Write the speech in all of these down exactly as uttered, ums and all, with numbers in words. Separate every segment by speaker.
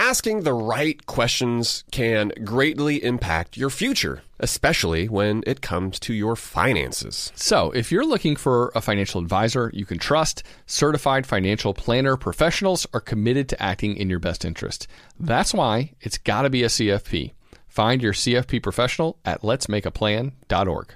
Speaker 1: asking the right questions can greatly impact your future, especially when it comes to your finances.
Speaker 2: So, if you're looking for a financial advisor you can trust, certified financial planner professionals are committed to acting in your best interest. That's why it's got to be a C F P. Find your C F P professional at lets make a plan dot org.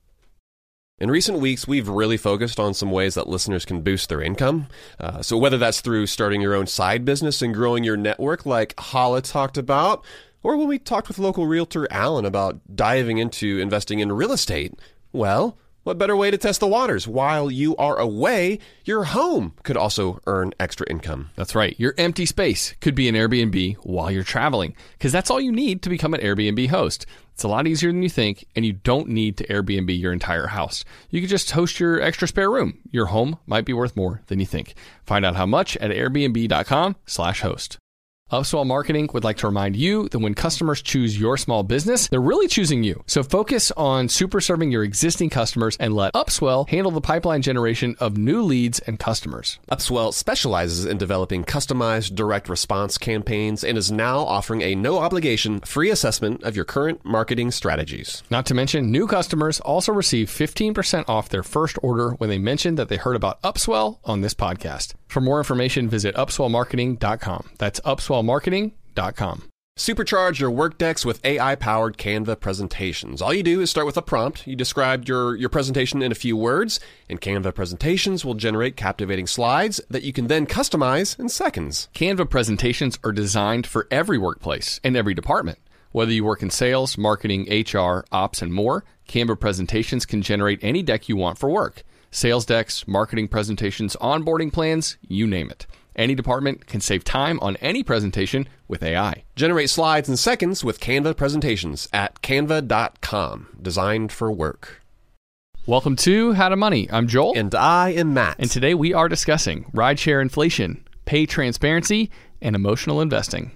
Speaker 1: In recent weeks, we've really focused on some ways that listeners can boost their income. Uh, so whether that's through starting your own side business and growing your network like Hala talked about, or when we talked with local realtor Alan about diving into investing in real estate, well, what better way to test the waters? While you are away, your home could also earn extra income.
Speaker 2: That's right. Your empty space could be an Airbnb while you're traveling, because that's all you need to become an Airbnb host. It's a lot easier than you think, and you don't need to Airbnb your entire house. You could just host your extra spare room. Your home might be worth more than you think. Find out how much at airbnb.com slash host. Upswell Marketing would like to remind you that when customers choose your small business, they're really choosing you. So focus on super serving your existing customers and let Upswell handle the pipeline generation of new leads and customers.
Speaker 1: Upswell specializes in developing customized direct response campaigns and is now offering a no-obligation free assessment of your current marketing strategies.
Speaker 2: Not to mention, new customers also receive fifteen percent off their first order when they mention that they heard about Upswell on this podcast. For more information, visit upswell marketing dot com. That's upswell marketing dot com.
Speaker 1: Supercharge your Workdex with A I-powered Canva presentations. All you do is start with a prompt. You describe your, your presentation in a few words, and Canva presentations will generate captivating slides that you can then customize in seconds.
Speaker 2: Canva presentations are designed for every workplace and every department. Whether you work in sales, marketing, H R, ops, and more, Canva presentations can generate any deck you want for work. Sales decks, marketing presentations, onboarding plans, you name it. Any department can save time on any presentation with A I.
Speaker 1: Generate slides in seconds with Canva presentations at canva dot com. Designed for work.
Speaker 2: Welcome to How to Money. I'm Joel.
Speaker 1: And I am Matt.
Speaker 2: And today we are discussing rideshare inflation, pay transparency, and emotional investing.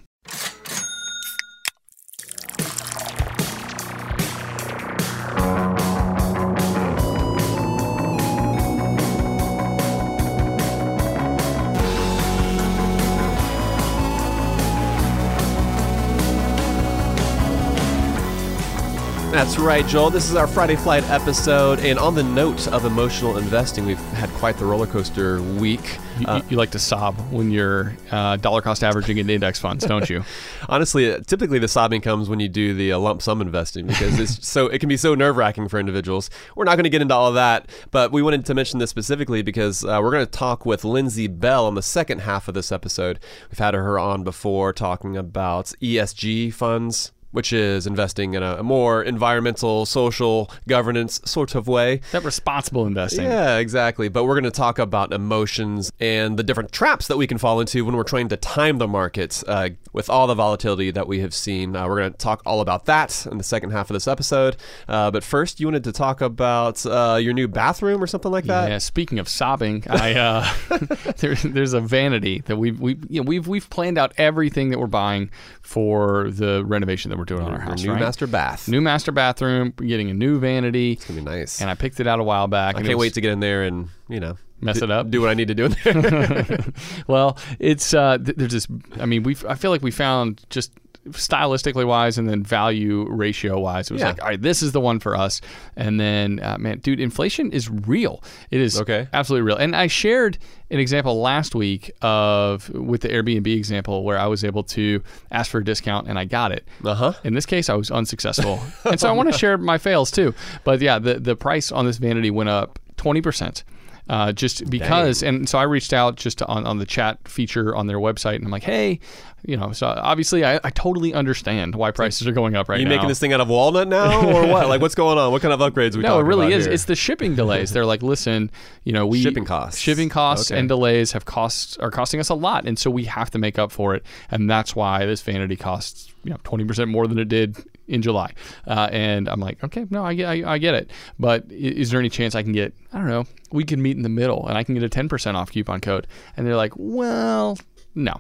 Speaker 1: That's right, Joel. This is our Friday Flight episode, and on the note of emotional investing, we've had quite the roller coaster week.
Speaker 2: You,
Speaker 1: uh,
Speaker 2: you like to sob when you're uh, dollar cost averaging in index funds, don't you?
Speaker 1: Honestly, typically the sobbing comes when you do the uh, lump sum investing, because it's so it can be so nerve-wracking for individuals. We're not going to get into all of that, but we wanted to mention this specifically because uh, we're going to talk with Lindsay Bell on the second half of this episode. We've had her on before talking about E S G funds, which is investing in a, a more environmental, social, governance sort of way.
Speaker 2: That responsible investing.
Speaker 1: Yeah, exactly. But we're going to talk about emotions and the different traps that we can fall into when we're trying to time the markets uh, with all the volatility that we have seen. Uh, we're going to talk all about that in the second half of this episode. Uh, but first, you wanted to talk about uh, your new bathroom or something like that?
Speaker 2: Yeah, speaking of sobbing, I uh, there, there's a vanity that we've, we, you know, we've, we've planned out everything that we're buying for the renovation that we're doing on our house.
Speaker 1: New
Speaker 2: right?
Speaker 1: master bath.
Speaker 2: New master bathroom. We're getting a new vanity.
Speaker 1: It's going to be nice.
Speaker 2: And I picked it out a while back.
Speaker 1: I
Speaker 2: and
Speaker 1: can't
Speaker 2: was,
Speaker 1: wait to get in there and, you know,
Speaker 2: mess
Speaker 1: do,
Speaker 2: it up.
Speaker 1: Do what I need to do in there.
Speaker 2: Well, it's, uh, th- there's this, I mean, we I feel like we found just stylistically wise and then value ratio wise, it was
Speaker 1: yeah.
Speaker 2: like, all right, this is the one for us. And then, uh, man, dude, inflation is real. It is
Speaker 1: okay.
Speaker 2: absolutely real. And I shared an example last week of with the Airbnb example where I was able to ask for a discount and I got it.
Speaker 1: Uh-huh.
Speaker 2: In this case, I was unsuccessful. And so I want to share my fails too. But yeah, the, the price on this vanity went up twenty percent. Uh, just because, Dang. And so I reached out just to, on, on the chat feature on their website, and I'm like, hey, you know, so obviously I, I totally understand why prices are going up right now.
Speaker 1: Are you now. making this thing out of walnut now, or what? Like, what's going on? What kind of upgrades are we
Speaker 2: no,
Speaker 1: talking about?
Speaker 2: No, it really is.
Speaker 1: Here?
Speaker 2: It's the shipping delays. They're like, listen, you know, we
Speaker 1: shipping costs,
Speaker 2: shipping costs,
Speaker 1: okay.
Speaker 2: and delays have costs are costing us a lot, and so we have to make up for it, and that's why this vanity costs, you know, twenty percent more than it did in July. Uh, and I'm like, okay, no, I get, I, I get it. But is there any chance I can get, I don't know, we can meet in the middle and I can get a ten percent off coupon code? And they're like, well, no.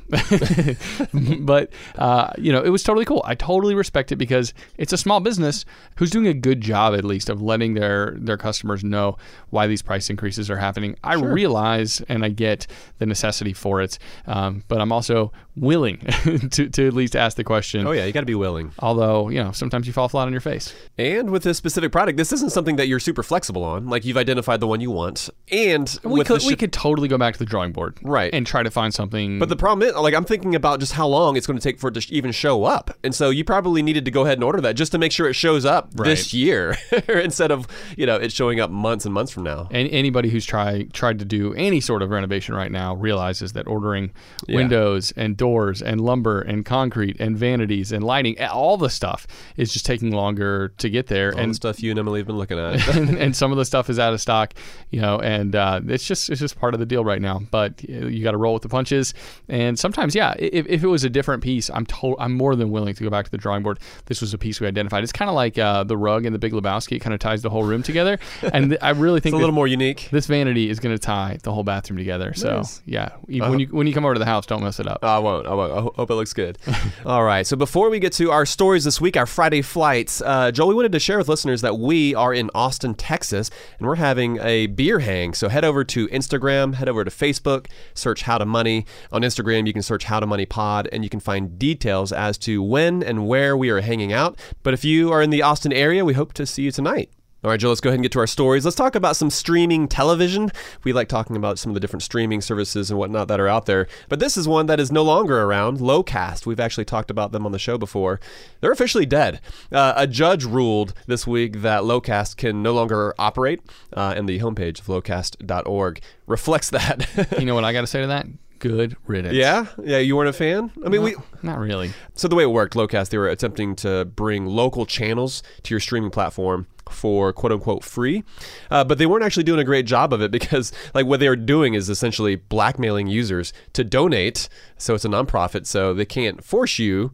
Speaker 2: But, uh, you know, it was totally cool. I totally respect it because it's a small business who's doing a good job, at least, of letting their, their customers know why these price increases are happening. I
Speaker 1: sure.
Speaker 2: realize and I get the necessity for it. Um, but I'm also willing to, to at least ask the question.
Speaker 1: Oh, yeah, you got to be willing.
Speaker 2: Although, you know, sometimes you fall flat on your face.
Speaker 1: And with this specific product, this isn't something that you're super flexible on. Like, you've identified the one you want. And
Speaker 2: We
Speaker 1: with
Speaker 2: could,
Speaker 1: the
Speaker 2: we
Speaker 1: ship-
Speaker 2: could totally go back to the drawing board.
Speaker 1: Right.
Speaker 2: And try to find something.
Speaker 1: But the problem is, like, I'm thinking about just how long it's going to take for it to sh- even show up. And so you probably needed to go ahead and order that just to make sure it shows up
Speaker 2: Right.
Speaker 1: this year instead of, you know, it showing up months and months from now.
Speaker 2: And anybody who's tried tried to do any sort of renovation right now realizes that ordering
Speaker 1: Yeah.
Speaker 2: windows and doors and lumber and concrete and vanities and lighting, all the stuff is just taking longer to get there.
Speaker 1: All
Speaker 2: and
Speaker 1: the stuff you and Emily have been looking at.
Speaker 2: and, and some of the stuff is out of stock, you know, and uh, it's just it's just part of the deal right now. But you got to roll with the punches. And sometimes, yeah, if, if it was a different piece, I'm to- I'm more than willing to go back to the drawing board. This was a piece we identified. It's kind of like uh, the rug in The Big Lebowski. It kind of ties the whole room together. And th- I really think
Speaker 1: It's a
Speaker 2: that
Speaker 1: little more unique.
Speaker 2: this vanity is going to tie the whole bathroom together. So
Speaker 1: Nice.
Speaker 2: yeah, you,
Speaker 1: Uh-huh.
Speaker 2: when you when you come over to the house, don't mess it up.
Speaker 1: I won't. I won't. I ho- hope it looks good. All right. So before we get to our stories this week, our Friday flights, uh, Joel, we wanted to share with listeners that we are in Austin, Texas, and we're having a beer hang. So head over to Instagram, head over to Facebook, search How to Money. On Instagram, you can search How to Money Pod, and you can find details as to when and where we are hanging out. But if you are in the Austin area, we hope to see you tonight. All right, Joe, let's go ahead and get to our stories. Let's talk about some streaming television. We like talking about some of the different streaming services and whatnot that are out there. But this is one that is no longer around, Locast. We've actually talked about them on the show before. They're officially dead. Uh, a judge ruled this week that Locast can no longer operate, uh, and the homepage of locast dot org reflects that.
Speaker 2: You know what I got to say to that? Good riddance.
Speaker 1: Yeah? Yeah, you weren't a fan? I mean,
Speaker 2: No,
Speaker 1: we...
Speaker 2: not really.
Speaker 1: So the way it worked, Locast, they were attempting to bring local channels to your streaming platform for quote unquote free, uh, but they weren't actually doing a great job of it because like what they were doing is essentially blackmailing users to donate. So it's a nonprofit, so they can't force you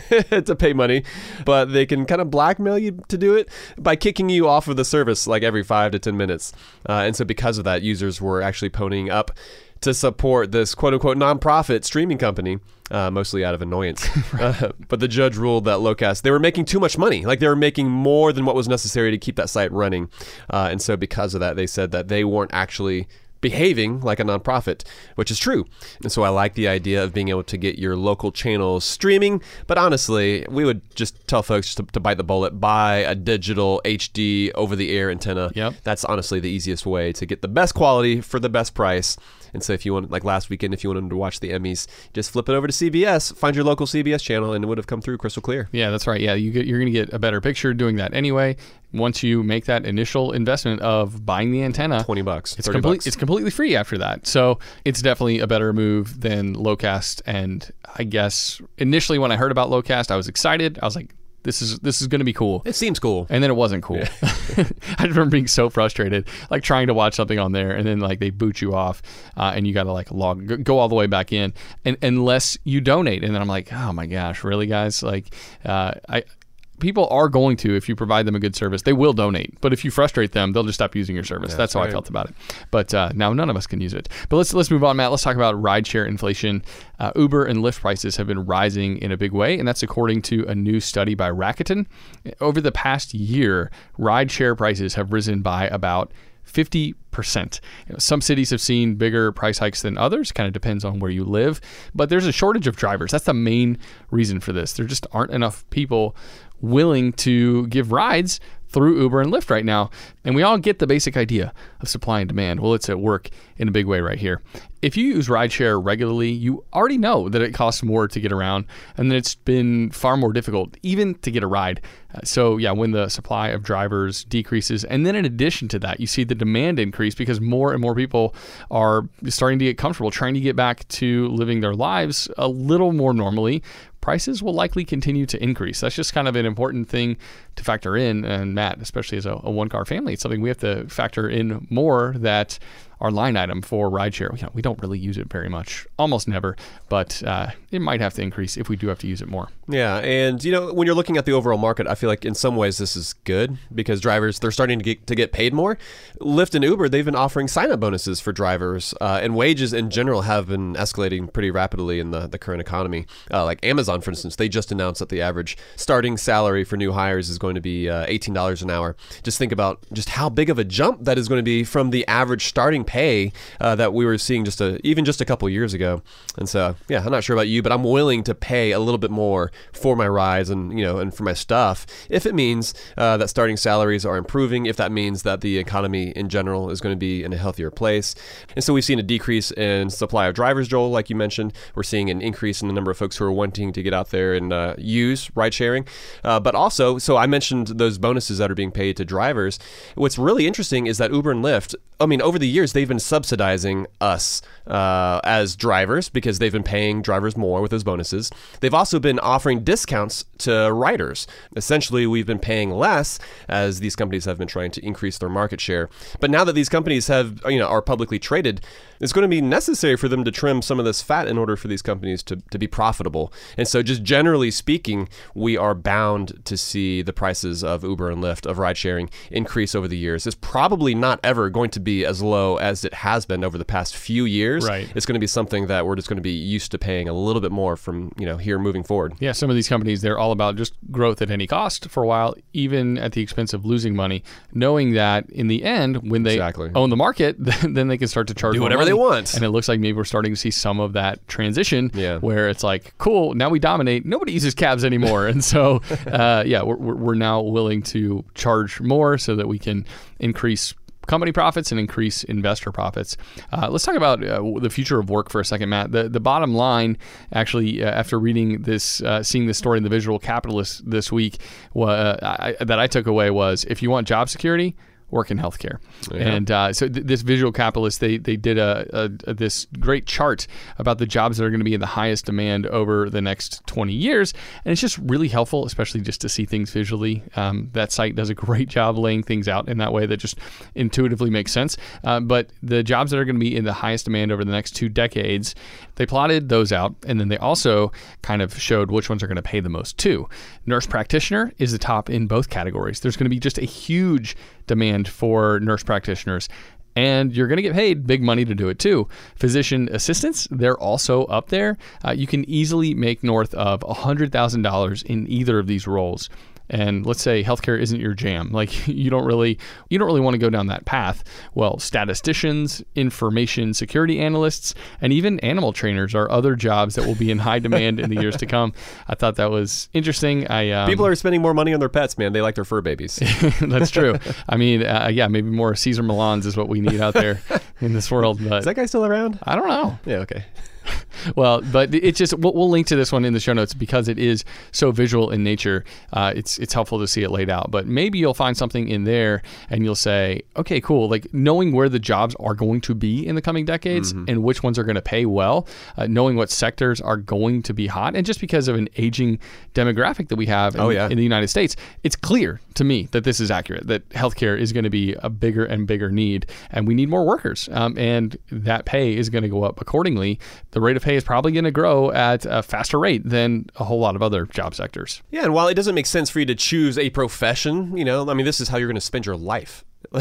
Speaker 1: to pay money, but they can kind of blackmail you to do it by kicking you off of the service like every five to ten minutes. Uh, and so because of that, users were actually ponying up to support this quote-unquote nonprofit streaming company, uh, mostly out of annoyance. uh, but the judge ruled that Locast, they were making too much money. Like they were making more than what was necessary to keep that site running. Uh, and so because of that, they said that they weren't actually behaving like a nonprofit, which is true. And so I like the idea of being able to get your local channels streaming. But honestly, we would just tell folks to, to bite the bullet, buy a digital H D over-the-air antenna.
Speaker 2: Yep.
Speaker 1: That's honestly the easiest way to get the best quality for the best price. And so if you want, like last weekend, if you wanted to watch the Emmys, just flip it over to C B S, find your local C B S channel, and it would have come through crystal clear.
Speaker 2: Yeah, that's right. Yeah, you get, you're going to get a better picture doing that anyway. Once you make that initial investment of buying the antenna,
Speaker 1: twenty bucks,
Speaker 2: it's
Speaker 1: thirty
Speaker 2: complete.
Speaker 1: bucks.
Speaker 2: It's completely free after that. So it's definitely a better move than Locast. And I guess initially when I heard about Locast, I was excited. I was like, This is this is going to be cool.
Speaker 1: It seems cool.
Speaker 2: And then it wasn't cool. Yeah. I remember being so frustrated, like trying to watch something on there, and then like they boot you off, uh, and you got to like log, go all the way back in, and unless you donate. And then I'm like, oh my gosh, really, guys? Like, uh, I. People are going to, if you provide them a good service, they will donate. But if you frustrate them, they'll just stop using your service.
Speaker 1: Yeah,
Speaker 2: that's
Speaker 1: that's
Speaker 2: how
Speaker 1: right.
Speaker 2: I felt about it. But uh, now none of us can use it. But let's let's move on, Matt. Let's talk about rideshare inflation. Uh, Uber and Lyft prices have been rising in a big way, and that's according to a new study by Rakuten. Over the past year, rideshare prices have risen by about fifty percent. You know, some cities have seen bigger price hikes than others. Kind of depends on where you live. But there's a shortage of drivers. That's the main reason for this. There just aren't enough people willing to give rides through Uber and Lyft right now. And we all get the basic idea of supply and demand. Well, it's at work in a big way right here. If you use rideshare regularly, you already know that it costs more to get around and that it's been far more difficult even to get a ride. Uh, so yeah, when the supply of drivers decreases, and then in addition to that, you see the demand increase because more and more people are starting to get comfortable, trying to get back to living their lives a little more normally, prices will likely continue to increase. That's just kind of an important thing to factor in. And Matt, especially as a, a one-car family, it's something we have to factor in more, that our line item for rideshare, you know, we don't really use it very much, almost never, but uh, it might have to increase if we do have to use it more.
Speaker 1: Yeah, and you know, when you're looking at the overall market, I feel like in some ways this is good because drivers, they're starting to get to get paid more. Lyft and Uber, they've been offering sign-up bonuses for drivers, uh, and wages in general have been escalating pretty rapidly in the, the current economy. Uh, like Amazon, for instance, they just announced that the average starting salary for new hires is going to be uh, eighteen dollars an hour. Just think about just how big of a jump that is going to be from the average starting pay uh, that we were seeing just a even just a couple years ago. And so, yeah, I'm not sure about you, but I'm willing to pay a little bit more for my rides and you know and for my stuff if it means uh, that starting salaries are improving, if that means that the economy in general is going to be in a healthier place. And so we've seen a decrease in supply of drivers, Joel, like you mentioned. We're seeing an increase in the number of folks who are wanting to get out there and uh, use ride sharing. Uh, but also, so I mentioned those bonuses that are being paid to drivers. What's really interesting is that Uber and Lyft, I mean, over the years, they've been subsidizing us uh, as drivers because they've been paying drivers more with those bonuses. They've also been offering discounts to riders. Essentially, we've been paying less as these companies have been trying to increase their market share. But now that these companies have, you know, are publicly traded, it's going to be necessary for them to trim some of this fat in order for these companies to, to be profitable. And so just generally speaking, we are bound to see the prices of Uber and Lyft, of ride sharing, increase over the years. It's probably not ever going to be as low as it has been over the past few years.
Speaker 2: Right.
Speaker 1: It's going to be something that we're just going to be used to paying a little bit more from, you know, here moving forward.
Speaker 2: Yeah, some of these companies, they're all about just growth at any cost for a while, even at the expense of losing money, knowing that in the end, when they
Speaker 1: Exactly.
Speaker 2: own the market, then they can start to charge
Speaker 1: Do
Speaker 2: more
Speaker 1: whatever
Speaker 2: money.
Speaker 1: they want.
Speaker 2: And it looks like maybe we're starting to see some of that transition
Speaker 1: Yeah.
Speaker 2: where it's like, cool, now we dominate. Nobody uses cabs anymore. And so, uh, yeah, we're, we're now willing to charge more so that we can increase company profits and increase investor profits. Uh, let's talk about uh, the future of work for a second, Matt. The the bottom line, actually, uh, after reading this, uh, seeing this story in the Visual Capitalist this week, uh, I, that I took away was, if you want job security, work in healthcare. Yeah. And uh, so th- this Visual Capitalist, they they did a, a, a this great chart about the jobs that are going to be in the highest demand over the next twenty years. And it's just really helpful, especially just to see things visually. Um, that site does a great job laying things out in that way that just intuitively makes sense. Uh, but the jobs that are going to be in the highest demand over the next two decades, they plotted those out. And then they also kind of showed which ones are going to pay the most too. Nurse practitioner is the top in both categories. There's going to be just a huge demand for nurse practitioners, and you're going to get paid big money to do it too. Physician assistants, they're also up there. Uh, you can easily make north of one hundred thousand dollars in either of these roles. And let's say healthcare isn't your jam, like you don't really you don't really want to go down that path. Well, statisticians, information security analysts, and even animal trainers are other jobs that will be in high demand in the years to come. I thought that was interesting. I um,
Speaker 1: People are spending more money on their pets, man. They like their fur babies.
Speaker 2: That's true. I mean, uh, yeah, maybe more Caesar Milans is what we need out there in this world. But
Speaker 1: Is that guy still around?
Speaker 2: I don't know.
Speaker 1: Yeah, okay.
Speaker 2: Well, but it's just we'll, we'll link to this one in the show notes because it is so visual in nature. Uh, it's it's helpful to see it laid out. But maybe you'll find something in there and you'll say, okay, cool. Like knowing where the jobs are going to be in the coming decades mm-hmm. and which ones are going to pay well, uh, knowing what sectors are going to be hot, and just because of an aging demographic that we have in,
Speaker 1: oh, yeah.
Speaker 2: in the United States, it's clear to me that this is accurate. That healthcare is going to be a bigger and bigger need, and we need more workers. Um, and that pay is going to go up accordingly. The rate of pay is probably going to grow at a faster rate than a whole lot of other job sectors.
Speaker 1: Yeah, and while it doesn't make sense for you to choose a profession, you know, I mean, this is how you're going to spend your life.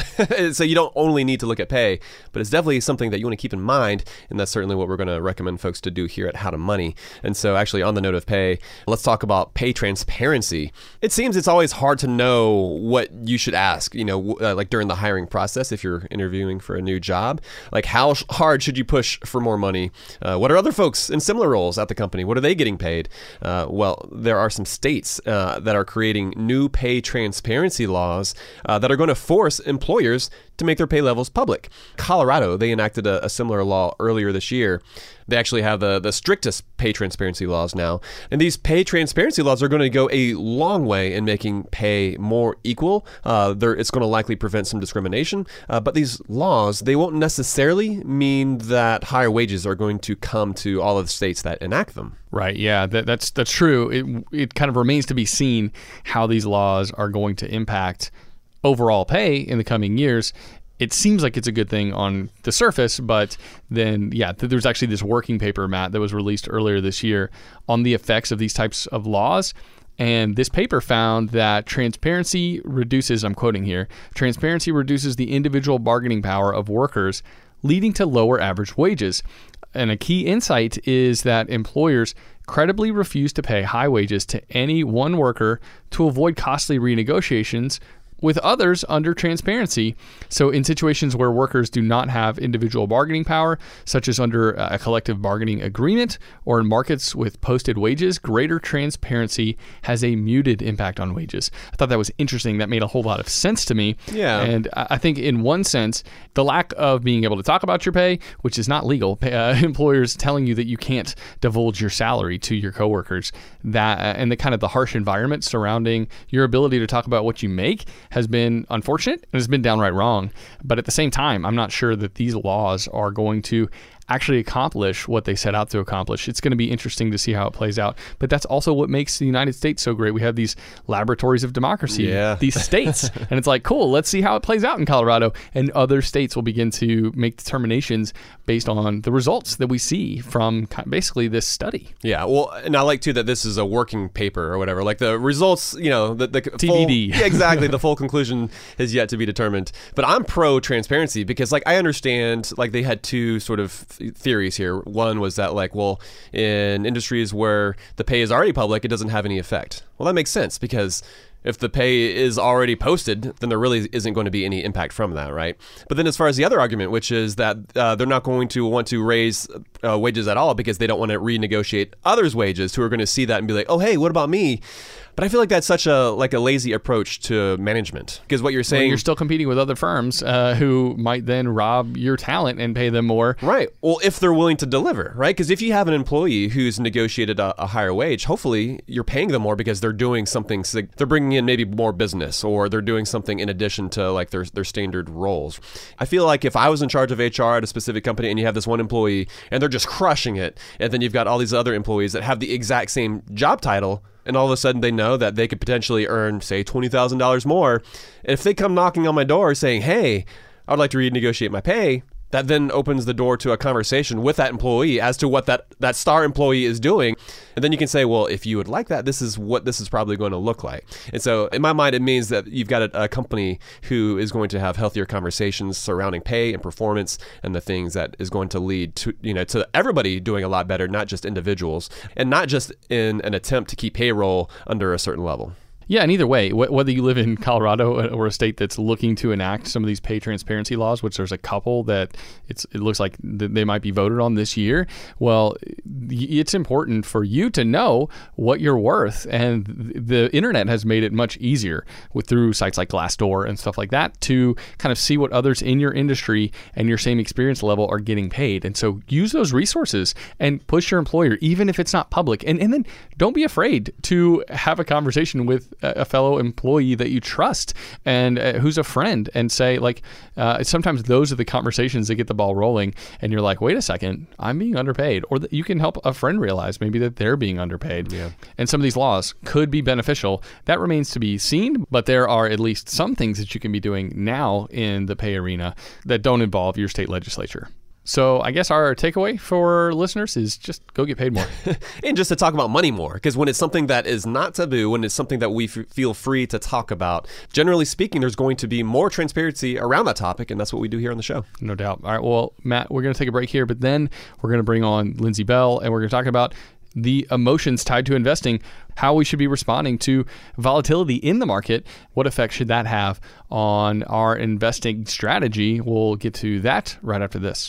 Speaker 1: So you don't only need to look at pay, but it's definitely something that you want to keep in mind, and that's certainly what we're going to recommend folks to do here at How to Money. And so actually on the note of pay, let's talk about pay transparency. It seems it's always hard to know what you should ask, you know, uh, like during the hiring process if you're interviewing for a new job. Like how sh- hard should you push for more money? Uh, what are other folks in similar roles at the company? What are they getting paid? Uh, well, there are some states uh, that are creating new pay transparency laws uh, that are going to force employers to make their pay levels public. Colorado, they enacted a, a similar law earlier this year. They actually have the, the strictest pay transparency laws now. And these pay transparency laws are going to go a long way in making pay more equal. Uh, it's going to likely prevent some discrimination. Uh, but these laws, they won't necessarily mean that higher wages are going to come to all of the states that enact them.
Speaker 2: Right. Yeah, that, that's that's true. It, it kind of remains to be seen how these laws are going to impact overall pay in the coming years. It seems like it's a good thing on the surface, but then, yeah, th- there's actually this working paper, Matt, that was released earlier this year on the effects of these types of laws. And this paper found that transparency reduces, I'm quoting here, transparency reduces the individual bargaining power of workers, leading to lower average wages. And a key insight is that employers credibly refuse to pay high wages to any one worker to avoid costly renegotiations with others under transparency. So in situations where workers do not have individual bargaining power, such as under a collective bargaining agreement or in markets with posted wages, greater transparency has a muted impact on wages. I thought that was interesting. That made a whole lot of sense to me.
Speaker 1: Yeah.
Speaker 2: And I think in one sense, the lack of being able to talk about your pay, which is not legal, uh, employers telling you that you can't divulge your salary to your coworkers, that uh, and the kind of the harsh environment surrounding your ability to talk about what you make has been unfortunate and has been downright wrong. But at the same time, I'm not sure that these laws are going to actually accomplish what they set out to accomplish. It's going to be interesting to see how it plays out. But that's also what makes the United States so great. We have these laboratories of democracy,
Speaker 1: yeah.
Speaker 2: these states, and it's like, cool, let's see how it plays out in Colorado. And other states will begin to make determinations based on the results that we see from basically this study.
Speaker 1: Yeah, well, and I like too that this is a working paper or whatever. Like the results, you know, the, the
Speaker 2: T B D.
Speaker 1: Full, yeah, exactly. The full conclusion is yet to be determined. But I'm pro transparency because, like, I understand, like, they had two sort of theories here. One was that, like, well, in industries where the pay is already public, it doesn't have any effect. Well, that makes sense because if the pay is already posted, then there really isn't going to be any impact from that, right? But then as far as the other argument, which is that uh, they're not going to want to raise uh, wages at all because they don't want to renegotiate others' wages who are going to see that and be like, oh, hey, what about me? But I feel like that's such a like a lazy approach to management because what you're saying,
Speaker 2: well, you're still competing with other firms uh, who might then rob your talent and pay them more.
Speaker 1: Right. Well, if they're willing to deliver, right? Because if you have an employee who's negotiated a, a higher wage, hopefully you're paying them more because they're doing something. They're bringing in maybe more business or they're doing something in addition to like their their standard roles. I feel like if I was in charge of H R at a specific company and you have this one employee and they're just crushing it, and then you've got all these other employees that have the exact same job title, and all of a sudden they know that they could potentially earn, say, twenty thousand dollars more. And if they come knocking on my door saying, hey, I would like to renegotiate my pay, that then opens the door to a conversation with that employee as to what that, that star employee is doing. And then you can say, well, if you would like that, this is what this is probably going to look like. And so in my mind, it means that you've got a, a company who is going to have healthier conversations surrounding pay and performance and the things that is going to lead to, you know, to everybody doing a lot better, not just individuals, and not just in an attempt to keep payroll under a certain level.
Speaker 2: Yeah, and either way, wh- whether you live in Colorado or a state that's looking to enact some of these pay transparency laws, which there's a couple that it's it looks like th- they might be voted on this year, well, it's important for you to know what you're worth. And the internet has made it much easier with through sites like Glassdoor and stuff like that to kind of see what others in your industry and your same experience level are getting paid. And so use those resources and push your employer, even if it's not public. And, and then don't be afraid to have a conversation with a fellow employee that you trust and uh, who's a friend and say, like, uh, sometimes those are the conversations that get the ball rolling and you're like, wait a second, I'm being underpaid. Or that you can help a friend realize maybe that they're being underpaid.
Speaker 1: Yeah.
Speaker 2: And some of these laws could be beneficial. That remains to be seen, but there are at least some things that you can be doing now in the pay arena that don't involve your state legislature. So I guess our takeaway for listeners is just go get paid more.
Speaker 1: And just to talk about money more, because when it's something that is not taboo, when it's something that we f- feel free to talk about, generally speaking, there's going to be more transparency around that topic, and that's what we do here on the show.
Speaker 2: No doubt. All right, well, Matt, we're going to take a break here, but then we're going to bring on Lindsay Bell, and we're going to talk about the emotions tied to investing, how we should be responding to volatility in the market. What effect should that have on our investing strategy? We'll get to that right after this.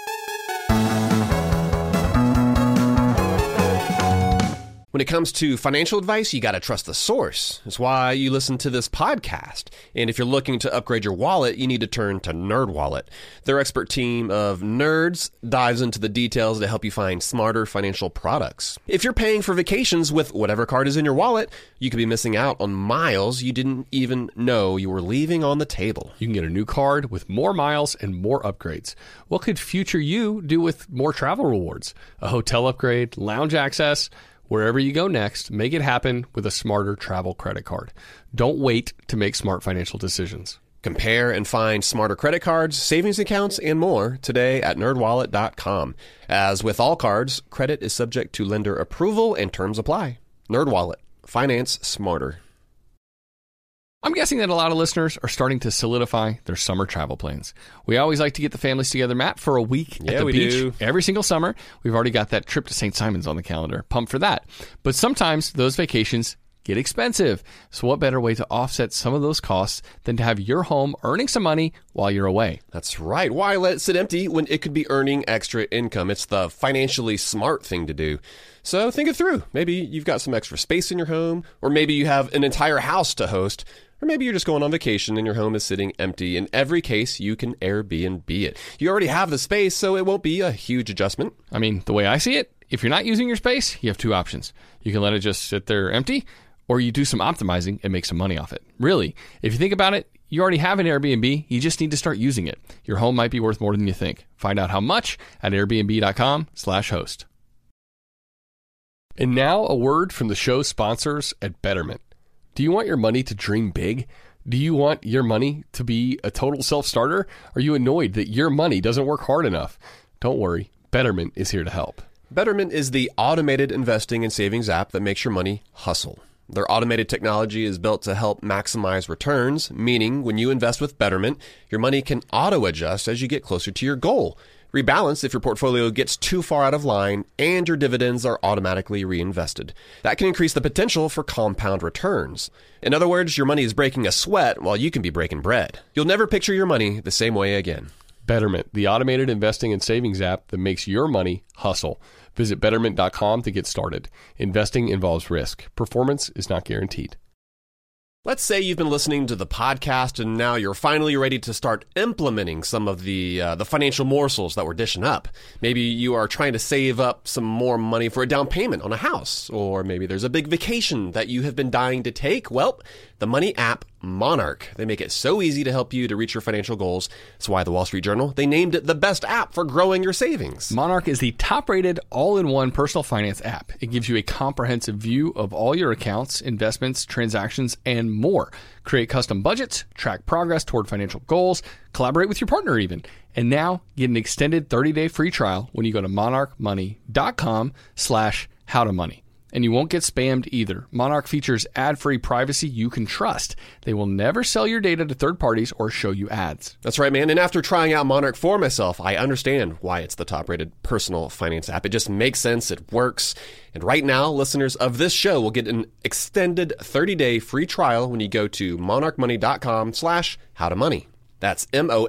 Speaker 1: When it comes to financial advice, you got to trust the source. That's why you listen to this podcast. And if you're looking to upgrade your wallet, you need to turn to NerdWallet. Their expert team of nerds dives into the details to help you find smarter financial products. If you're paying for vacations with whatever card is in your wallet, you could be missing out on miles you didn't even know you were leaving on the table.
Speaker 2: You can get a new card with more miles and more upgrades. What could future you do with more travel rewards? A hotel upgrade, lounge access? Wherever you go next, make it happen with a smarter travel credit card. Don't wait to make smart financial decisions.
Speaker 1: Compare and find smarter credit cards, savings accounts, and more today at nerd wallet dot com. As with all cards, credit is subject to lender approval and terms apply. NerdWallet. Finance smarter.
Speaker 2: I'm guessing that a lot of listeners are starting to solidify their summer travel plans. We always like to get the families together, Matt, for a week
Speaker 1: yeah,
Speaker 2: at the
Speaker 1: we
Speaker 2: beach
Speaker 1: do.
Speaker 2: Every single summer. We've already got that trip to Saint Simons on the calendar. Pumped for that. But sometimes those vacations get expensive. So what better way to offset some of those costs than to have your home earning some money while you're away?
Speaker 1: That's right. Why let it sit empty when it could be earning extra income? It's the financially smart thing to do. So think it through. Maybe you've got some extra space in your home, or maybe you have an entire house to host, or maybe you're just going on vacation and your home is sitting empty. In every case, you can Airbnb it. You already have the space, so it won't be a huge adjustment.
Speaker 2: I mean, the way I see it, if you're not using your space, you have two options. You can let it just sit there empty, or you do some optimizing and make some money off it. Really, if you think about it, you already have an Airbnb. You just need to start using it. Your home might be worth more than you think. Find out how much at airbnb.com slash host. And now a word from the show sponsors at Betterment. Do you want your money to dream big? Do you want your money to be a total self-starter? Are you annoyed that your money doesn't work hard enough? Don't worry, Betterment is here to help.
Speaker 1: Betterment is the automated investing and savings app that makes your money hustle. Their automated technology is built to help maximize returns, meaning when you invest with Betterment, your money can auto-adjust as you get closer to your goal. Rebalance if your portfolio gets too far out of line, and your dividends are automatically reinvested. That can increase the potential for compound returns. In other words, your money is breaking a sweat while you can be breaking bread. You'll never picture your money the same way again.
Speaker 2: Betterment, the automated investing and savings app that makes your money hustle. Visit betterment dot com to get started. Investing involves risk. Performance is not guaranteed.
Speaker 1: Let's say you've been listening to the podcast and now you're finally ready to start implementing some of the uh, the financial morsels that we're dishing up. Maybe you are trying to save up some more money for a down payment on a house, or maybe there's a big vacation that you have been dying to take. Well, the money app Monarch. They make it so easy to help you to reach your financial goals. That's why the Wall Street Journal, they named it the best app for growing your savings.
Speaker 2: Monarch is the top-rated all-in-one personal finance app. It gives you a comprehensive view of all your accounts, investments, transactions, and more. Create custom budgets, track progress toward financial goals, collaborate with your partner even. And now get an extended thirty-day free trial when you go to monarchmoney.com slash howtomoney. And you won't get spammed either. Monarch features ad-free privacy you can trust. They will never sell your data to third parties or show you ads.
Speaker 1: That's right, man. And after trying out Monarch for myself, I understand why it's the top-rated personal finance app. It just makes sense. It works. And right now, listeners of this show will get an extended thirty-day free trial when you go to monarchmoney.com slash howtomoney. That's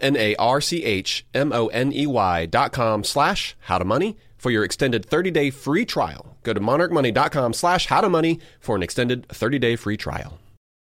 Speaker 1: M-O-N-A-R-C-H-M-O-N-E-Y dot com slash howtomoney. For your extended thirty-day free trial, go to monarchmoney.com slash howtomoney for an extended thirty-day free trial.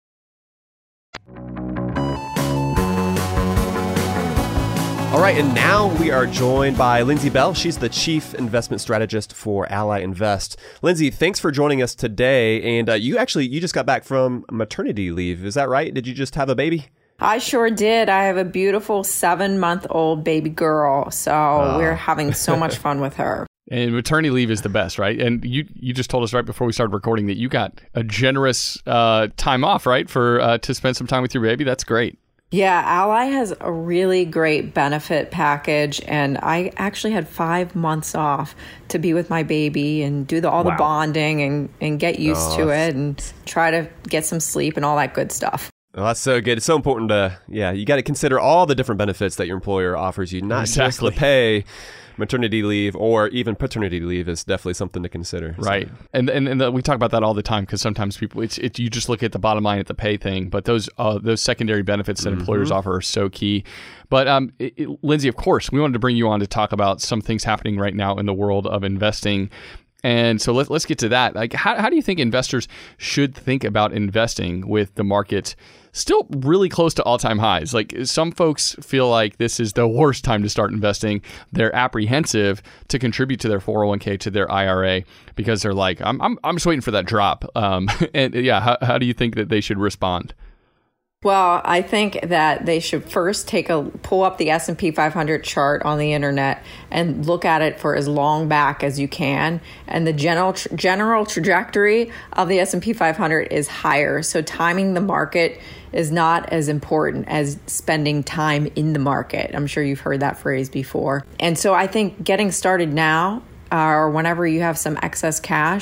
Speaker 1: All right, and now we are joined by Lindsay Bell. She's the Chief Investment Strategist for Ally Invest. Lindsay, thanks for joining us today. And uh, you actually, you just got back from maternity leave. Is that right? Did you just have a baby?
Speaker 3: I sure did. I have a beautiful seven-month-old baby girl, so oh. we're having so much fun with her.
Speaker 2: And maternity leave is the best, right? And you you just told us right before we started recording that you got a generous uh, time off, right, for uh, to spend some time with your baby. That's great.
Speaker 3: Yeah, Ally has a really great benefit package, and I actually had five months off to be with my baby and do the, all wow. the bonding and, and get used oh, to it and try to get some sleep and all that good stuff.
Speaker 1: Oh, that's so good. It's so important to, yeah, you got to consider all the different benefits that your employer offers you, not
Speaker 2: exactly.
Speaker 1: just the pay. Maternity leave or even paternity leave is definitely something to consider.
Speaker 2: Right. So. And and, and the, we talk about that all the time because sometimes people, it's it, you just look at the bottom line at the pay thing, but those uh, those secondary benefits that mm-hmm. employers offer are so key. But um, it, it, Lindsay, of course, we wanted to bring you on to talk about some things happening right now in the world of investing. And so let's let's get to that. Like, how how do you think investors should think about investing with the market still really close to all-time highs? Like, some folks feel like this is the worst time to start investing. They're apprehensive to contribute to their four oh one k, to their I R A, because they're like, I'm I'm I'm just waiting for that drop. Um, and yeah, how how do you think that they should respond?
Speaker 3: Well, I think that they should first take a pull up the S and P five hundred chart on the internet and look at it for as long back as you can. And the general tra- general trajectory of the S and P five hundred is higher. So timing the market is not as important as spending time in the market. I'm sure you've heard that phrase before. And so I think getting started now uh, or whenever you have some excess cash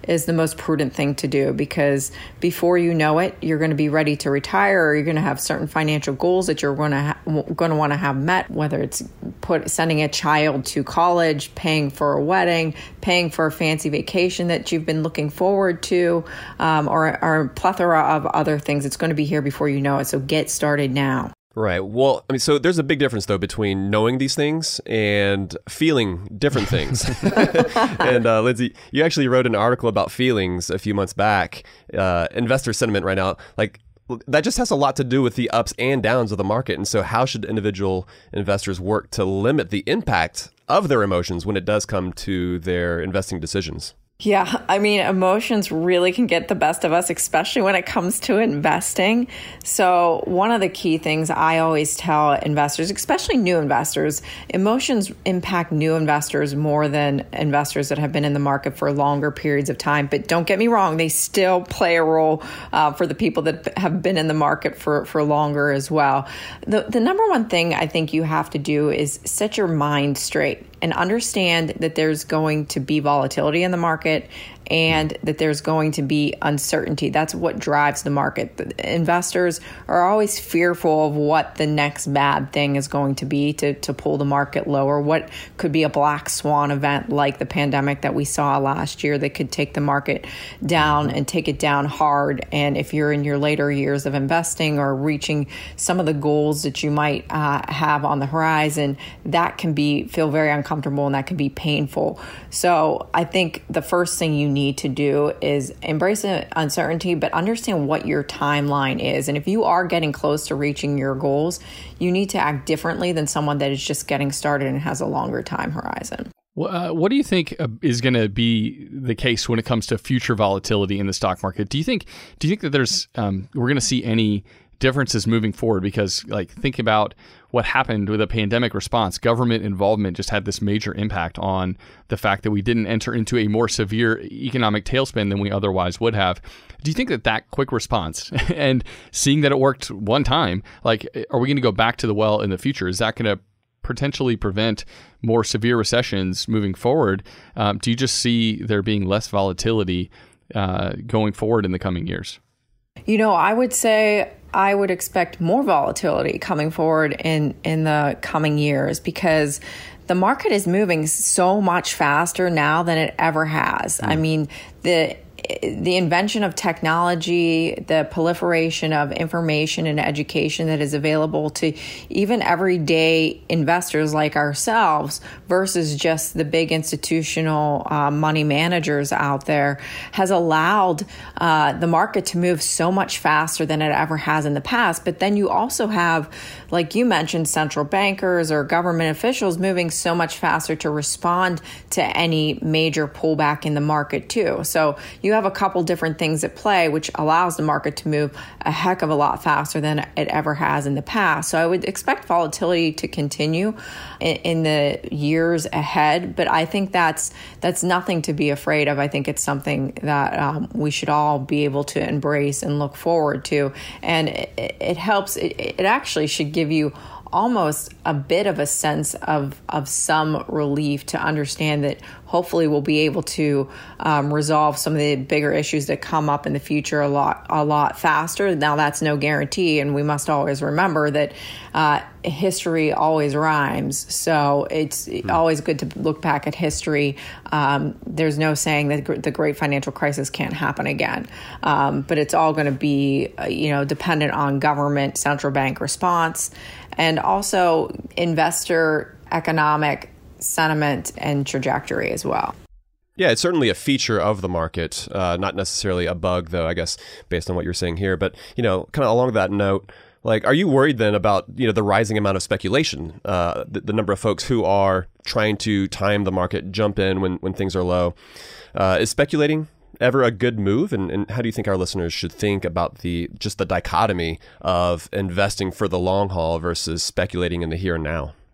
Speaker 3: is the most prudent thing to do, because before you know it, you're going to be ready to retire, or you're going to have certain financial goals that you're going to ha- going to want to have met, whether it's put sending a child to college, paying for a wedding, paying for a fancy vacation that you've been looking forward to, um, or, or a plethora of other things. It's going to be here before you know it. So get started now.
Speaker 1: Right. Well, I mean, so there's a big difference, though, between knowing these things and feeling different things. And uh, Lindsay, you actually wrote an article about feelings a few months back, uh, investor sentiment right now. Like, that just has a lot to do with the ups and downs of the market. And so how should individual investors work to limit the impact of their emotions when it does come to their investing decisions?
Speaker 3: Yeah, I mean, emotions really can get the best of us, especially when it comes to investing. So one of the key things I always tell investors, especially new investors, emotions impact new investors more than investors that have been in the market for longer periods of time. But don't get me wrong, they still play a role uh, for the people that have been in the market for, for longer as well. The, the number one thing I think you have to do is set your mind straight and understand that there's going to be volatility in the market and that there's going to be uncertainty. That's what drives the market. Investors are always fearful of what the next bad thing is going to be to, to pull the market lower. What could be a black swan event like the pandemic that we saw last year that could take the market down and take it down hard. And if you're in your later years of investing or reaching some of the goals that you might uh, have on the horizon, that can be feel very uncomfortable and that can be painful. So I think the first thing you need to do is embrace uncertainty, but understand what your timeline is. And if you are getting close to reaching your goals, you need to act differently than someone that is just getting started and has a longer time horizon.
Speaker 2: Well, uh, what do you think uh, is going to be the case when it comes to future volatility in the stock market? Do you think do you think that there's um, we're going to see any differences moving forward? Because, like, think about what happened with the pandemic response. Government involvement just had this major impact on the fact that we didn't enter into a more severe economic tailspin than we otherwise would have. Do you think that that quick response and seeing that it worked one time, like, are we going to go back to the well in the future? Is that going to potentially prevent more severe recessions moving forward? Um, do you just see there being less volatility uh, going forward in the coming years?
Speaker 3: You know, I would say I would expect more volatility coming forward in, in the coming years, because the market is moving so much faster now than it ever has. Mm. I mean, the the invention of technology, the proliferation of information and education that is available to even everyday investors like ourselves versus just the big institutional uh, money managers out there has allowed uh, the market to move so much faster than it ever has in the past. But then you also have, like you mentioned, central bankers or government officials moving so much faster to respond to any major pullback in the market too. So you have a couple different things at play, which allows the market to move a heck of a lot faster than it ever has in the past. So I would expect volatility to continue in, in the years ahead, but I think that's that's nothing to be afraid of. I think it's something that um, we should all be able to embrace and look forward to. And it, it helps, it, it actually should give you almost a bit of a sense of, of some relief to understand that hopefully we'll be able to um, resolve some of the bigger issues that come up in the future a lot a lot faster. Now, that's no guarantee, and we must always remember that uh, history always rhymes. So it's mm. always good to look back at history. Um, there's no saying that the great financial crisis can't happen again, um, but it's all going to be uh, you know dependent on government, central bank response, and also investor economic sentiment and trajectory as well.
Speaker 1: Yeah, it's certainly a feature of the market, uh, not necessarily a bug, though, I guess, based on what you're saying here. But, you know, kind of along that note, like, are you worried then about, you know, the rising amount of speculation, uh, the, the number of folks who are trying to time the market, jump in when, when things are low? Uh, is speculating ever a good move? And, and how do you think our listeners should think about the just the dichotomy of investing for the long haul versus speculating in the here and now?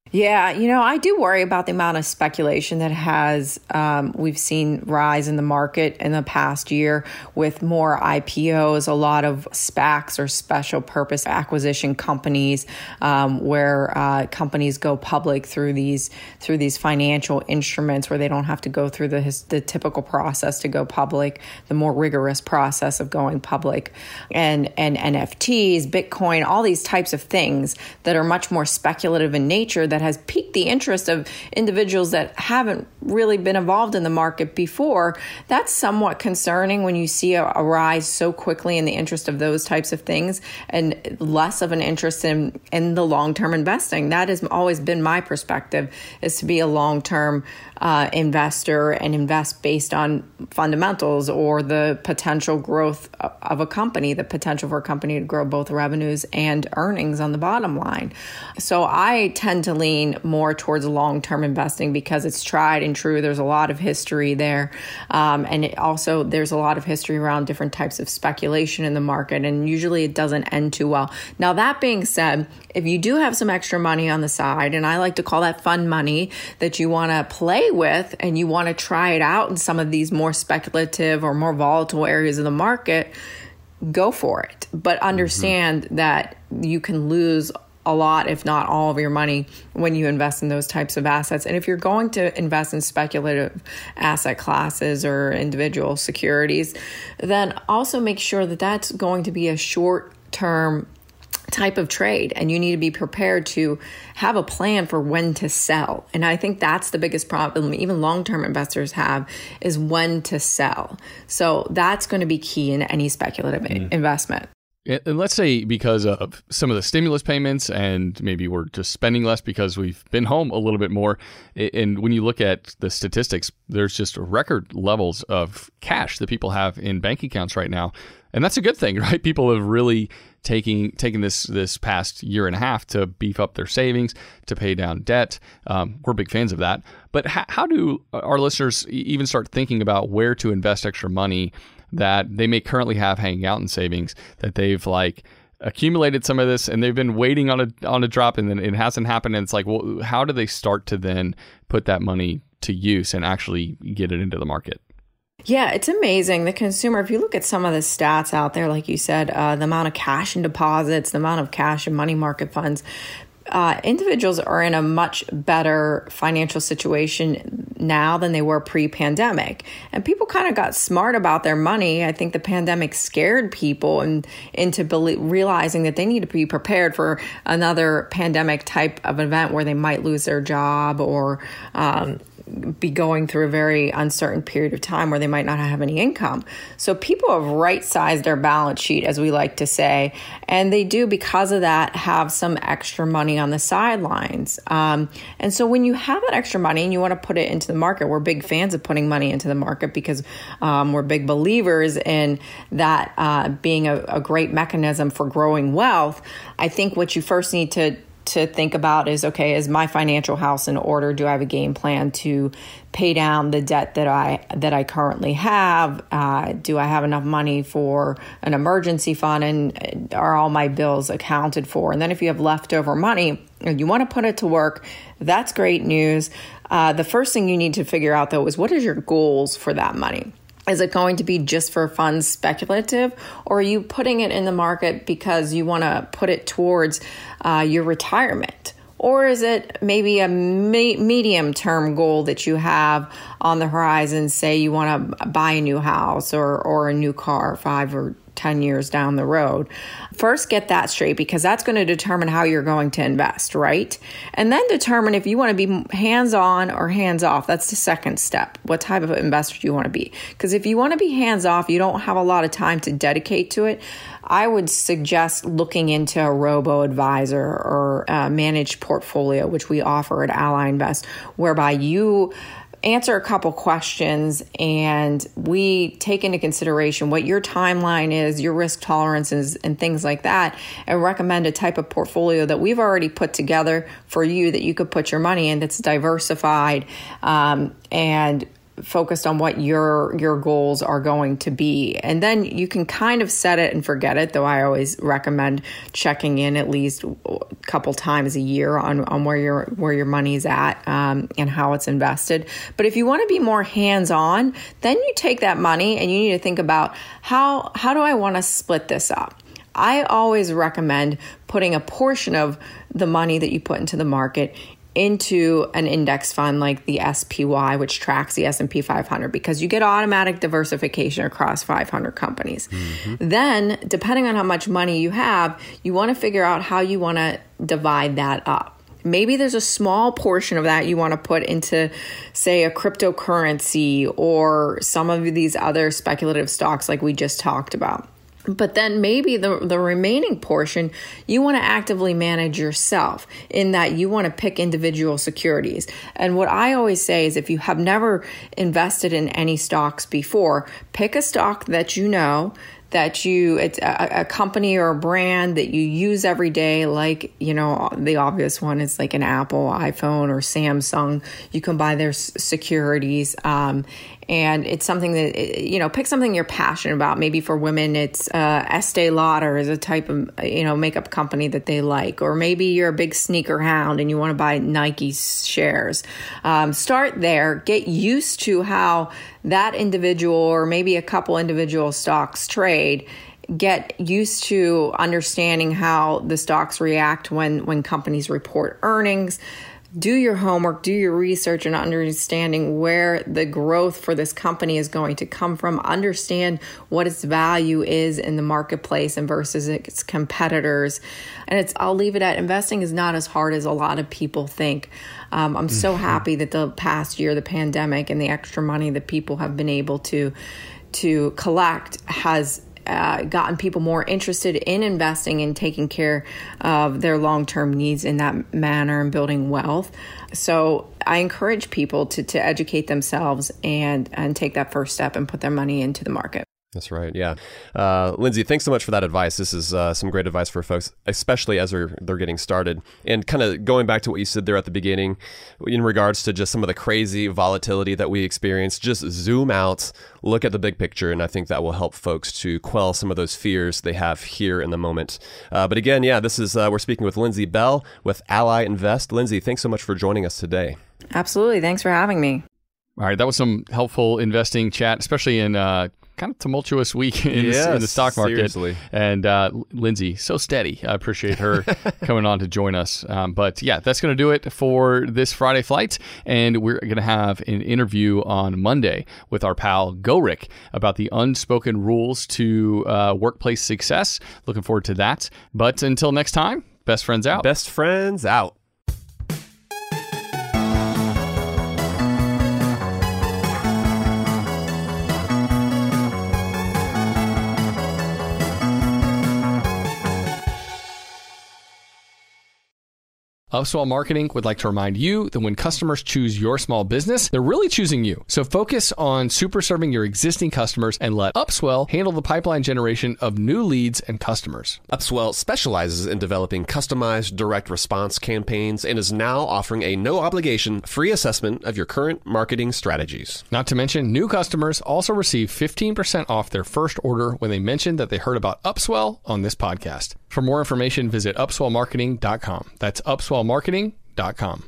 Speaker 3: Yeah, you know, I do worry about the amount of speculation that has um, we've seen rise in the market in the past year with more I P Os, a lot of SPACs or special purpose acquisition companies, um, where uh, companies go public through these through these financial instruments where they don't have to go through the his, the typical process to go public, the more rigorous process of going public, and and N F Ts, Bitcoin, all these types of things that are much more speculative in nature that has piqued the interest of individuals that haven't really been involved in the market before. That's somewhat concerning when you see a, a rise so quickly in the interest of those types of things and less of an interest in, in the long-term investing. That has always been my perspective, is to be a long-term uh, investor and invest based on fundamentals or the potential growth of a company, the potential for a company to grow both revenues and earnings on the bottom line. So I tend to lean more towards long-term investing because it's tried and true. There's a lot of history there. Um, and it also, there's a lot of history around different types of speculation in the market, and usually it doesn't end too well. Now, that being said, if you do have some extra money on the side, and I like to call that fun money that you want to play with and you want to try it out in some of these more speculative or more volatile areas of the market, go for it. But understand mm-hmm. that you can lose a lot, if not all of your money when you invest in those types of assets. And if you're going to invest in speculative asset classes or individual securities, then also make sure that that's going to be a short-term type of trade, and you need to be prepared to have a plan for when to sell. And I think that's the biggest problem even long-term investors have, is when to sell. So that's going to be key in any speculative mm. investment.
Speaker 2: And let's say because of some of the stimulus payments, and maybe we're just spending less because we've been home a little bit more. And when you look at the statistics, there's just record levels of cash that people have in bank accounts right now. And that's a good thing, right? People have really taking taking this this past year and a half to beef up their savings, to pay down debt. Um, we're big fans of that. But how, how do our listeners even start thinking about where to invest extra money that they may currently have hanging out in savings, that they've like accumulated some of this and they've been waiting on a on a drop and then it hasn't happened? And it's like, well, how do they start to then put that money to use and actually get it into the market?
Speaker 3: Yeah, it's amazing. The consumer, if you look at some of the stats out there, like you said, uh, the amount of cash in deposits, the amount of cash in money market funds, uh, individuals are in a much better financial situation now than they were pre-pandemic. And people kind of got smart about their money. I think the pandemic scared people and into belie- realizing that they need to be prepared for another pandemic type of event where they might lose their job or um be going through a very uncertain period of time where they might not have any income. So people have right-sized their balance sheet, as we like to say, and they do, because of that, have some extra money on the sidelines. Um, and so when you have that extra money and you want to put it into the market, we're big fans of putting money into the market because um, we're big believers in that uh, being a, a great mechanism for growing wealth. I think what you first need to to think about is, okay, is my financial house in order? Do I have a game plan to pay down the debt that I that I currently have? Uh, do I have enough money for an emergency fund, and are all my bills accounted for? And then if you have leftover money and you want to put it to work, that's great news. Uh, the first thing you need to figure out, though, is what is your goals for that money? Is it going to be just for fun speculative, or are you putting it in the market because you want to put it towards uh, your retirement? Or is it maybe a me- medium-term goal that you have on the horizon? Say you want to buy a new house or, or a new car five or ten years down the road. First, get that straight, because that's going to determine how you're going to invest, right? And then determine if you want to be hands-on or hands-off. That's the second step. What type of investor do you want to be? Because if you want to be hands-off, you don't have a lot of time to dedicate to it. I would suggest looking into a robo-advisor or a managed portfolio, which we offer at Ally Invest, whereby you answer a couple questions and we take into consideration what your timeline is, your risk tolerances, and things like that, and recommend a type of portfolio that we've already put together for you that you could put your money in, that's diversified um, and focused on what your your goals are going to be. And then you can kind of set it and forget it, though I always recommend checking in at least a couple times a year on, on where your where your money's at um, and how it's invested. But if you want to be more hands-on, then you take that money and you need to think about how how do I want to split this up? I always recommend putting a portion of the money that you put into the market into an index fund like the S P Y, which tracks the S and P five hundred, because you get automatic diversification across five hundred companies. Mm-hmm. Then, depending on how much money you have, you want to figure out how you want to divide that up. Maybe there's a small portion of that you want to put into, say, a cryptocurrency or some of these other speculative stocks like we just talked about. But then maybe the, the remaining portion, you want to actively manage yourself in that you want to pick individual securities. And what I always say is if you have never invested in any stocks before, pick a stock that you know, that you, it's a, a company or a brand that you use every day, like, you know, the obvious one is like an Apple, iPhone, or Samsung. You can buy their s- securities. Um, and it's something that, you know, pick something you're passionate about. Maybe for women, it's uh, Estee Lauder is a type of, you know, makeup company that they like. Or maybe you're a big sneaker hound and you want to buy Nike shares. Um, start there. Get used to how that individual or maybe a couple individual stocks trade. Get used to understanding how the stocks react when, when companies report earnings. Do your homework, do your research, and understanding where the growth for this company is going to come from. Understand what its value is in the marketplace and versus its competitors. And it's, I'll leave it at, investing is not as hard as a lot of people think. Um, I'm so happy that the past year, the pandemic and the extra money that people have been able to to collect has Uh, gotten people more interested in investing and taking care of their long-term needs in that manner and building wealth. So I encourage people to to educate themselves and and take that first step and put their money into the market.
Speaker 1: That's right. Yeah. Uh, Lindsay, thanks so much for that advice. This is uh, some great advice for folks, especially as they're, they're getting started. And kind of going back to what you said there at the beginning, in regards to just some of the crazy volatility that we experience, just zoom out, look at the big picture. And I think that will help folks to quell some of those fears they have here in the moment. Uh, but again, yeah, this is, uh, we're speaking with Lindsay Bell with Ally Invest. Lindsay, thanks so much for joining us today.
Speaker 3: Absolutely. Thanks for having me.
Speaker 2: All right. That was some helpful investing chat, especially in uh, kind of tumultuous week in, yes, the, in the stock market.
Speaker 1: Seriously.
Speaker 2: And uh, Lindsay, so steady. I appreciate her coming on to join us. Um, but yeah, that's going to do it for this Friday Flight. And we're going to have an interview on Monday with our pal Gorik about the unspoken rules to uh, workplace success. Looking forward to that. But until next time, best friends out.
Speaker 1: Best friends out.
Speaker 2: Upswell Marketing would like to remind you that when customers choose your small business, they're really choosing you. So focus on super serving your existing customers and let Upswell handle the pipeline generation of new leads and customers.
Speaker 1: Upswell specializes in developing customized direct response campaigns and is now offering a no-obligation free assessment of your current marketing strategies.
Speaker 2: Not to mention, new customers also receive fifteen percent off their first order when they mention that they heard about Upswell on this podcast. For more information, visit upswell marketing dot com. That's upswell marketing dot com.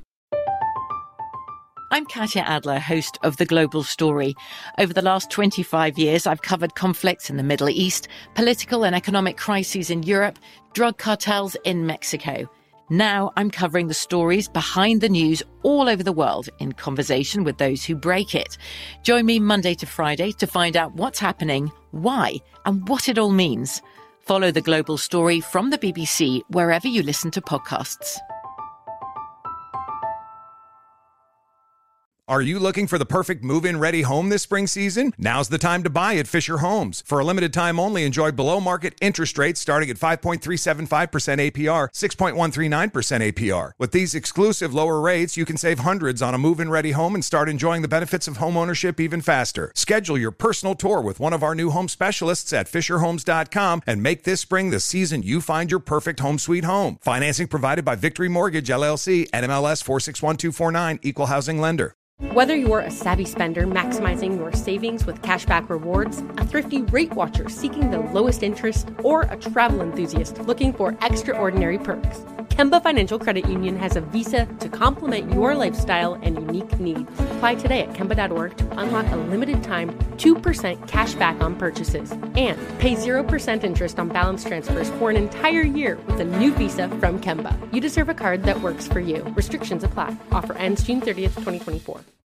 Speaker 4: I'm Katya Adler, host of The Global Story. Over the last twenty-five years, I've covered conflicts in the Middle East, political and economic crises in Europe, drug cartels in Mexico. Now I'm covering the stories behind the news all over the world in conversation with those who break it. Join me Monday to Friday to find out what's happening, why, and what it all means. Follow The Global Story from the B B C wherever you listen to podcasts.
Speaker 5: Are you looking for the perfect move-in ready home this spring season? Now's the time to buy at Fisher Homes. For a limited time only, enjoy below-market interest rates starting at five point three seven five percent A P R, six point one three nine percent A P R. With these exclusive lower rates, you can save hundreds on a move-in ready home and start enjoying the benefits of home ownership even faster. Schedule your personal tour with one of our new home specialists at fisher homes dot com and make this spring the season you find your perfect home sweet home. Financing provided by Victory Mortgage, L L C, N M L S four six one two four nine, Equal Housing Lender.
Speaker 6: Whether you're a savvy spender maximizing your savings with cashback rewards, a thrifty rate watcher seeking the lowest interest, or a travel enthusiast looking for extraordinary perks, Kemba Financial Credit Union has a visa to complement your lifestyle and unique needs. Apply today at Kemba dot org to unlock a limited time two percent cash back on purchases and pay zero percent interest on balance transfers for an entire year with a new visa from Kemba. You deserve a card that works for you. Restrictions apply. Offer ends June thirtieth, twenty twenty-four.